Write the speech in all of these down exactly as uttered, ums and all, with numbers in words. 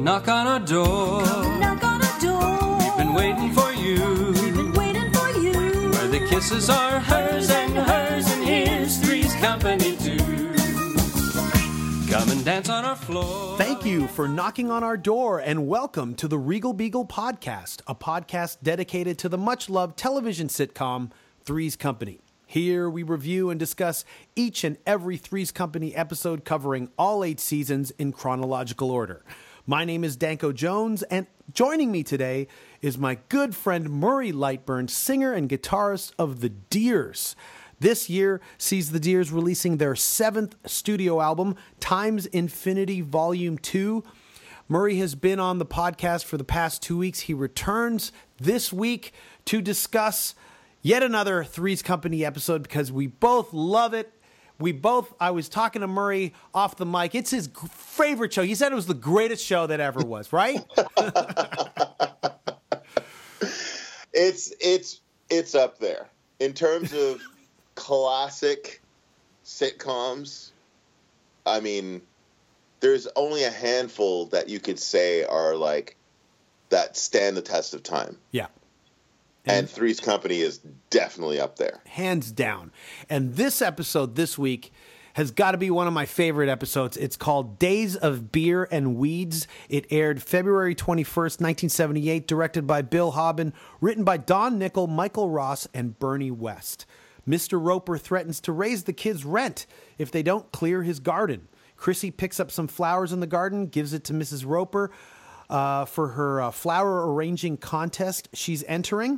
knock on our door. Come knock on our door. We've been waiting for you. We've been waiting for you. Where the kisses are hers and hers, and here's Three's Company too. Come and dance on our floor. Thank you for knocking on our door, and welcome to the Regal Beagle Podcast, a podcast dedicated to the much-loved television sitcom Three's Company. Here we review and discuss each and every Three's Company episode covering all eight seasons in chronological order. My name is Danko Jones, and joining me today is my good friend Murray Lightburn, singer and guitarist of The Deers. This year sees The Deers releasing their seventh studio album, Times Infinity Volume two. Murray has been on the podcast for the past two weeks. He returns this week to discuss yet another Three's Company episode because we both love it. We both, I was talking to Murray off the mic. It's his favorite show. He said it was the greatest show that ever was, right? it's it's it's up there in terms of classic sitcoms. I mean, there's only a handful that you could say are like that stand the test of time. Yeah. And, and Three's Company is definitely up there. Hands down. And this episode this week has got to be one of my favorite episodes. It's called Days of Beer and Weeds. It aired February twenty-first, nineteen seventy-eight, directed by Bill Hobbin, written by Don Nickel, Michael Ross, and Bernie West. Mister Roper threatens to raise the kids' rent if they don't clear his garden. Chrissy picks up some flowers in the garden, gives it to Missus Roper uh, for her uh, flower arranging contest she's entering.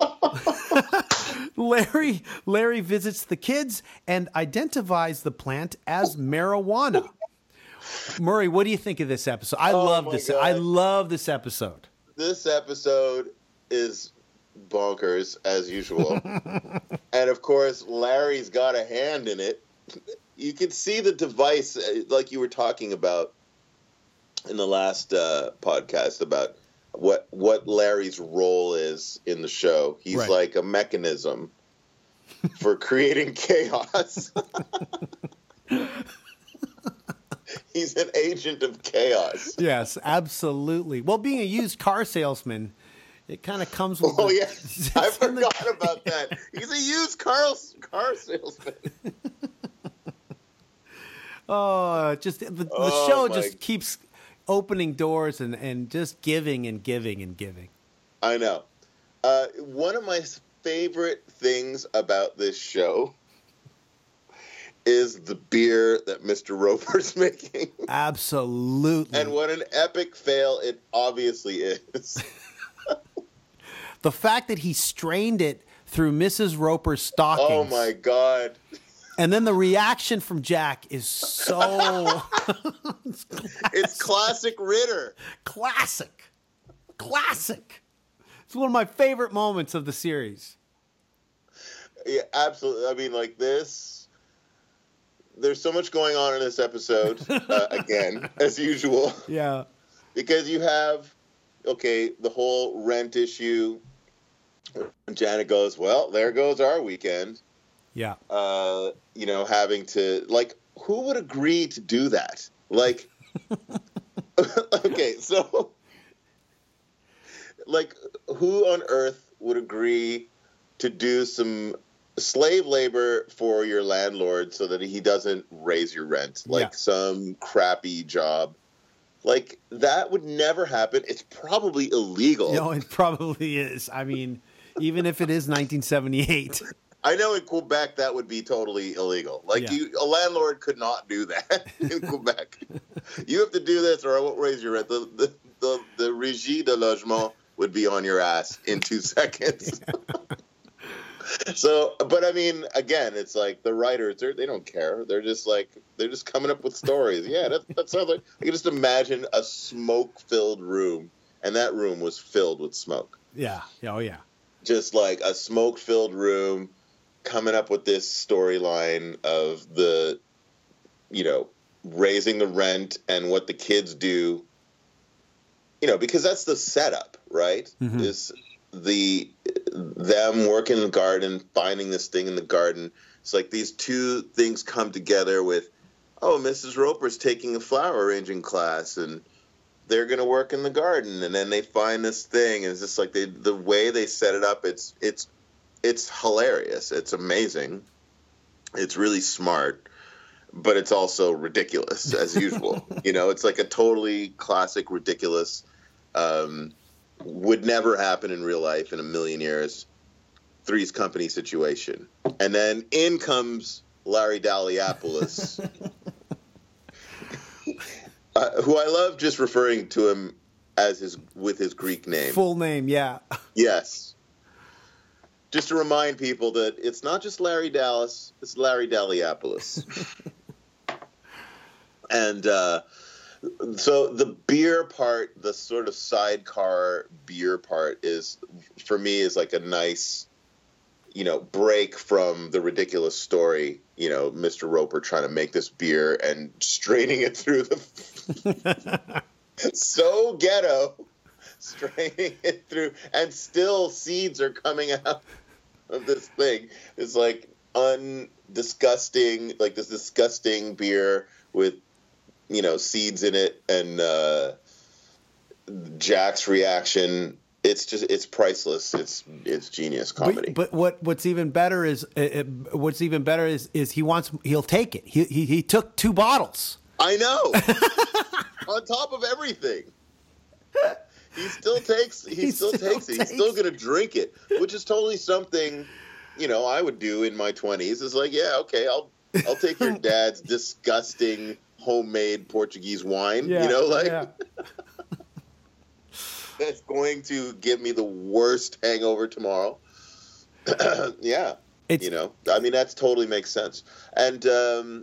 Larry Larry visits the kids and identifies the plant as marijuana. Murray, what do you think of this episode? I Oh love my this. God. I love this episode. This episode is bonkers as usual. And of course, Larry's got a hand in it. You can see the device, uh, like you were talking about in the last uh, podcast, about what what Larry's role is in the show. He's Right. like a mechanism for creating chaos. He's an agent of chaos. Yes, absolutely. Well, being a used car salesman, it kind of comes with. Oh the- yeah, I it's in the- forgot about that. He's a used car car salesman. Oh, just the, the Oh, show my- just keeps opening doors and, and just giving and giving and giving. I know. Uh, one of my favorite things about this show is the beer that Mister Roper's making. Absolutely. And what an epic fail it obviously is. The fact that he strained it through Missus Roper's stockings. Oh my God. And then the reaction from Jack is so It's classic Ritter. classic. Classic. It's one of my favorite moments of the series. Yeah, absolutely. I mean, like this, there's so much going on in this episode, uh, again, as usual. Yeah. Because you have, okay, the whole rent issue. And Janet goes, well, there goes our weekend. Yeah. Uh, you know, having to, like, who would agree to do that? Like, okay, so, like, who on earth would agree to do some slave labor for your landlord so that he doesn't raise your rent? Like, Yeah. some crappy job. Like, that would never happen. It's probably illegal. No, it probably is. I mean, even if it is nineteen seventy-eight. I know in Quebec that would be totally illegal. Like, Yeah. you, a landlord could not do that in Quebec. You have to do this or I won't raise your rent. The, the, the, the Régie de Logement would be on your ass in two seconds. So, but I mean, again, it's like the writers, they're, they don't care. They're just like, they're just coming up with stories. Yeah, that, that sounds like, I can just imagine a smoke-filled room, and that room was filled with smoke. Yeah. Oh, yeah. Just like a smoke-filled room, coming up with this storyline of the, you know, raising the rent and what the kids do, you know, because that's the setup, right? Mhm. Is the them working in the garden, finding this thing in the garden. It's like these two things come together with, oh, Missus Roper's taking a flower arranging class, and they're going to work in the garden, and then they find this thing, and it's just like they, the way they set it up, it's it's it's hilarious. It's amazing. It's really smart, but it's also ridiculous as usual. You know, it's like a totally classic, ridiculous, um, would never happen in real life in a million years, Three's Company situation. And then in comes Larry Daliopoulos, uh, who I love just referring to him as his with his Greek name. Full name, yeah. Yes. Just to remind people that it's not just Larry Dallas, it's Larry Daliopoulos. And uh, so the beer part, the sort of sidecar beer part is, for me, is like a nice, you know, break from the ridiculous story, you know, Mister Roper trying to make this beer and straining it through the... so ghetto, straining it through, and still seeds are coming out of this thing. It's like undisgusting, like this disgusting beer with, you know, seeds in it, and uh, Jack's reaction. It's just, it's priceless. It's it's genius comedy. But, but what what's even better is uh, uh, what's even better is is he wants he'll take it. He he, he took two bottles. I know. On top of everything, he still takes. He, he still, still takes it. He's still gonna drink it, which is totally something, you know, I would do in my twenties. It's like, yeah, okay, I'll I'll take your dad's disgusting homemade Portuguese wine. Yeah, you know, like. Yeah. That's going to give me the worst hangover tomorrow. Yeah. It's, you know, I mean, that totally makes sense. And um,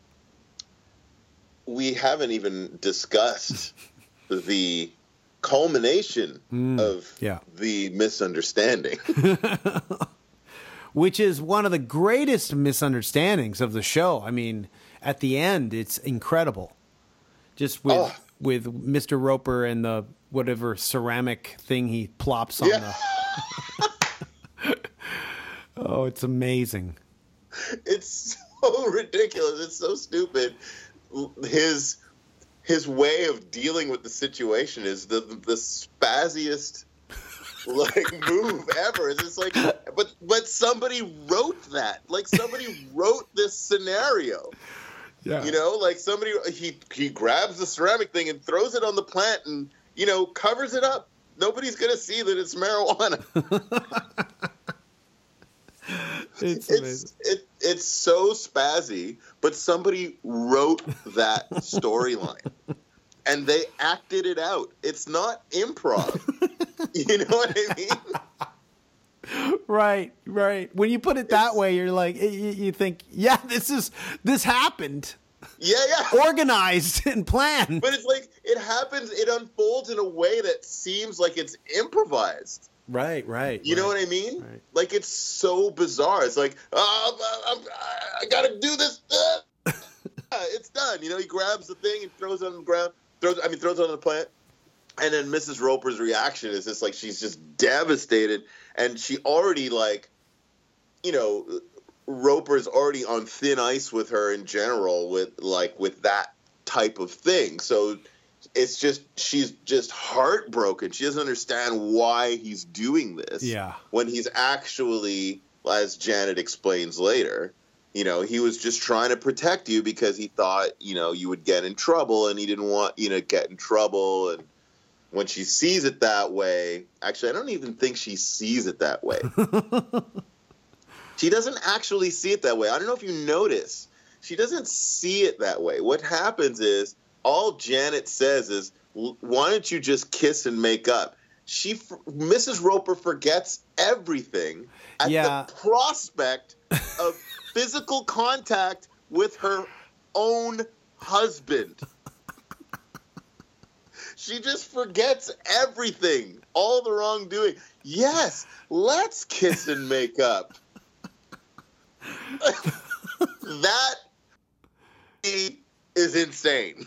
we haven't even discussed the culmination mm, of yeah. the misunderstanding. Which is one of the greatest misunderstandings of the show. I mean, at the end, it's incredible. Just with oh. with Mister Roper and the whatever ceramic thing he plops on yeah. the... Oh, it's amazing. It's so ridiculous. It's so stupid. His his way of dealing with the situation is the the spazziest like move ever. It's just like, but but somebody wrote that. Like somebody wrote this scenario. Yeah. You know, like somebody he he grabs the ceramic thing and throws it on the plant and, you know, covers it up. Nobody's going to see that it's marijuana. it's it's it, it's so spazzy, but somebody wrote that storyline and they acted it out. It's not improv. You know what I mean? Right, right. When you put it that it's, way, you're like, you, you think, yeah, this is this happened. Yeah, yeah. Organized and planned. But it's like, it happens, it unfolds in a way that seems like it's improvised. Right, right. You right, know what I mean? Right. Like, it's so bizarre. It's like, oh, I'm, I'm, I gotta do this. Uh, it's done. You know, he grabs the thing and throws it on the ground. Throws, I mean, throws it on the plant. And then Missus Roper's reaction is just like, she's just devastated. And she already, like, you know, Roper's already on thin ice with her in general, with like with that type of thing. So it's just, she's just heartbroken. She doesn't understand why he's doing this. Yeah. When he's actually, as Janet explains later, you know, he was just trying to protect you because he thought, you know, you would get in trouble, and he didn't want you to get in trouble. And when she sees it that way, actually, I don't even think she sees it that way. She doesn't actually see it that way. I don't know if you notice. She doesn't see it that way. What happens is, all Janet says is, why don't you just kiss and make up? She, Missus Roper forgets everything at yeah. the prospect of physical contact with her own husband. She just forgets everything, all the wrongdoing. Yes, let's kiss and make up. That is insane.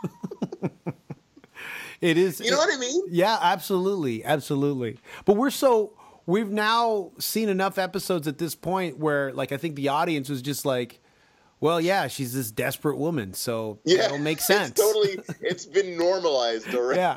It is. You know what I mean? Yeah, absolutely. Absolutely. But we're so, we've now seen enough episodes at this point where, like, I think the audience was just like, Well, yeah, she's this desperate woman, so Yeah, it'll make sense. It's totally, it's been normalized already. Yeah.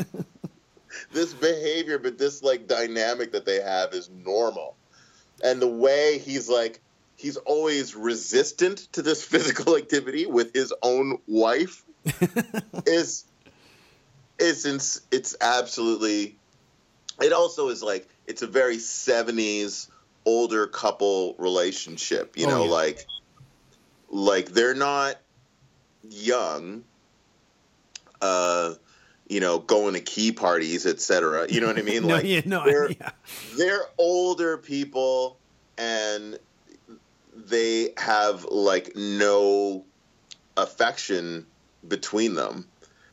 This behavior, but this like dynamic that they have is normal. And the way he's like, he's always resistant to this physical activity with his own wife is, is ins- it's absolutely, it also is like, it's a very seventies older couple relationship, you Oh, know, yeah. like, like they're not young, uh, you know, going to key parties, et cetera. You know what I mean? No, Like, yeah, no, they're, yeah. they're older people and they have like no affection between them.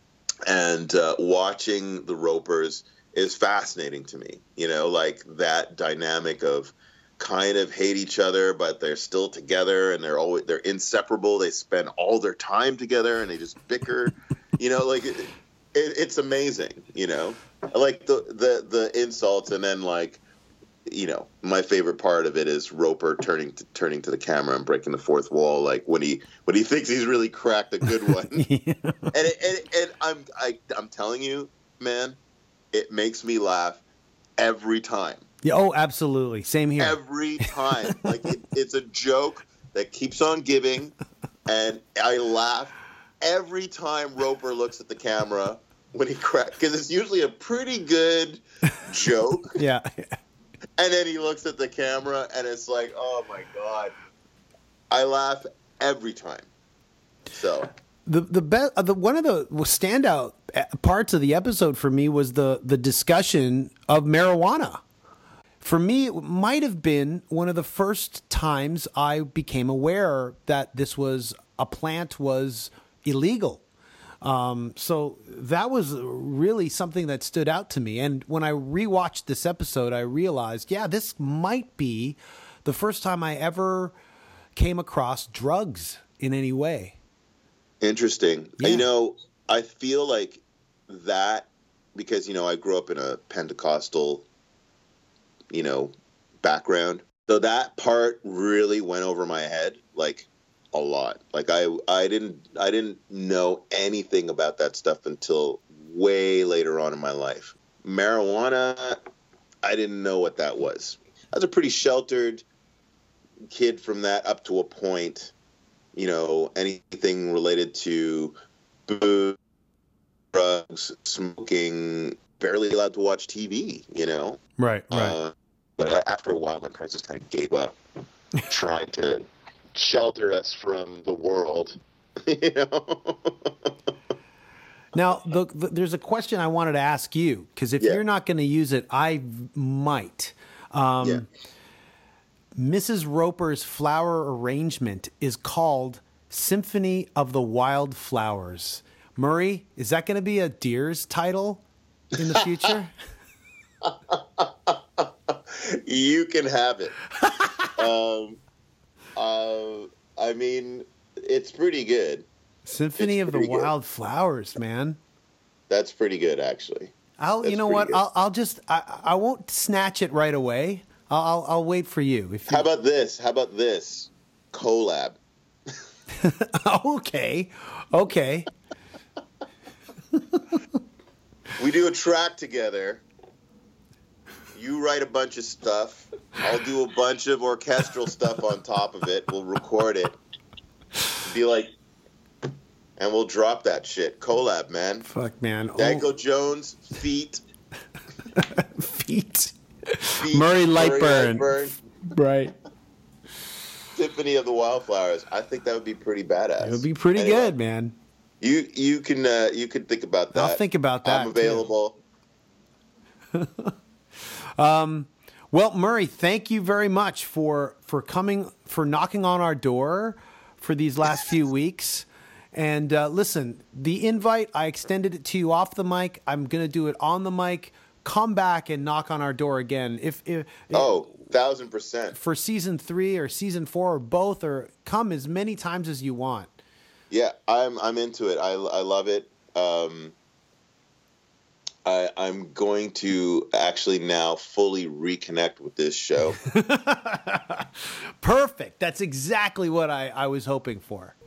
And uh, watching the Ropers is fascinating to me. You know, like that dynamic of kind of hate each other, but they're still together and they're always, they're inseparable. They spend all their time together and they just bicker, you know, like it, it, it's amazing, you know, I like the, the, the insults. And then like, you know, my favorite part of it is Roper turning to, turning to the camera and breaking the fourth wall. Like when he, when he thinks he's really cracked a good one. Yeah. And, it, and, and I'm, I, I'm telling you, man, it makes me laugh every time. Yeah, oh, absolutely. Same here. Every time. Like it, it's a joke that keeps on giving, and I laugh every time Roper looks at the camera when he cracks, because it's usually a pretty good joke, Yeah. and then he looks at the camera and it's like, oh my god, I laugh every time. So The the best the one of the standout parts of the episode for me was the the discussion of marijuana. For me, it might have been one of the first times I became aware that this was a plant was illegal. Um, so that was really something that stood out to me. And when I rewatched this episode, I realized, yeah, this might be the first time I ever came across drugs in any way. interesting. Yeah. You know, I feel like that because, you know, I grew up in a Pentecostal, you know, background. So that part really went over my head, like a lot. Like I, I didn't, I didn't know anything about that stuff until way later on in my life. Marijuana, I didn't know what that was. I was a pretty sheltered kid from that up to a point. You know, anything related to booze, drugs, smoking, barely allowed to watch T V, you know? Right, right. Uh, but after a while, my parents just kind of gave up, trying to shelter us from the world, you know? Now, the, the, there's a question I wanted to ask you, because if Yeah. you're not going to use it, I might. Um, Yeah. Missus Roper's flower arrangement is called Symphony of the Wild Flowers. Murray, is that going to be a Deers title in the future? You can have it. um, uh, I mean, it's pretty good. Symphony It's of the pretty good. Wild Flowers, man. That's pretty good, actually. I'll, you That's know pretty what? good. I'll, I'll just, I, I won't snatch it right away. I'll, I'll, I'll wait for you. If you How about this? How about this? Collab. okay, okay. We do a track together. You write a bunch of stuff. I'll do a bunch of orchestral stuff on top of it. We'll record it. Be like, and we'll drop that shit. Collab, man. Fuck, man. Danko Oh, Jones, feet. feet. feet Murray Lightburn. Lightburn, Right. Symphony of the Wildflowers. I think that would be pretty badass. It would be pretty Anyway, good, man. You you can uh, you can think about that. I'll think about that, I'm available. Well, Murray, thank you very much for for coming, for knocking on our door for these last few weeks. And uh, listen, the invite, I extended it to you off the mic. I'm going to do it on the mic. Come back and knock on our door again. If, if Oh, thousand percent. for season three or season four or both, or come as many times as you want. Yeah, I'm I'm into it. I, I love it. Um, I, I'm going to actually now fully reconnect with this show. Perfect. That's exactly what I, I was hoping for.